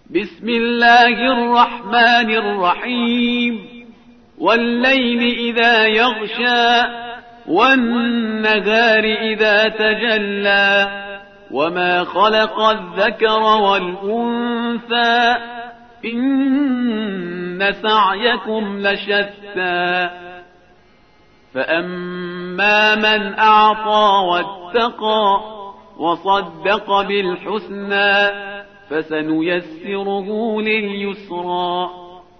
بسم الله الرحمن الرحيم والليل إذا يغشى والنهار إذا تجلى وما خلق الذكر والأنثى إن سعيكم لشتى فأما من أعطى واتقى وصدق بالحسنى فسنيسره لليسرى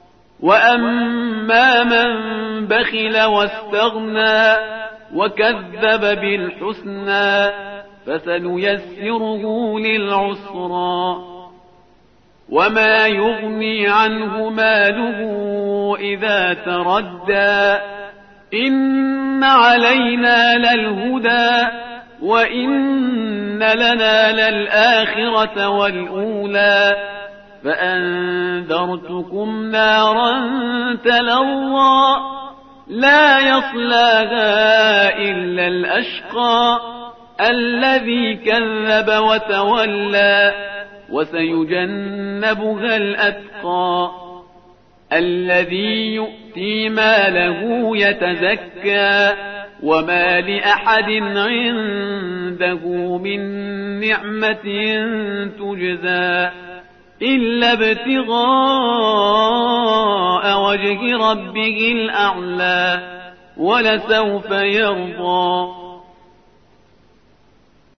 وأما من بخل واستغنى وكذب بالحسنى فسنيسره للعسرى وما يغني عنه ماله إذا تردى إن علينا للهدى وإن لنا للآخرة والأولى فأنذرتكم نارا تلظى لا يصلاها إلا الأشقى الذي كذب وتولى وسيجنبها الأتقى الذي يؤتي ماله يتزكى وما لأحد عنده من نعمة تجزى إلا ابتغاء وجه ربه الأعلى ولسوف يرضى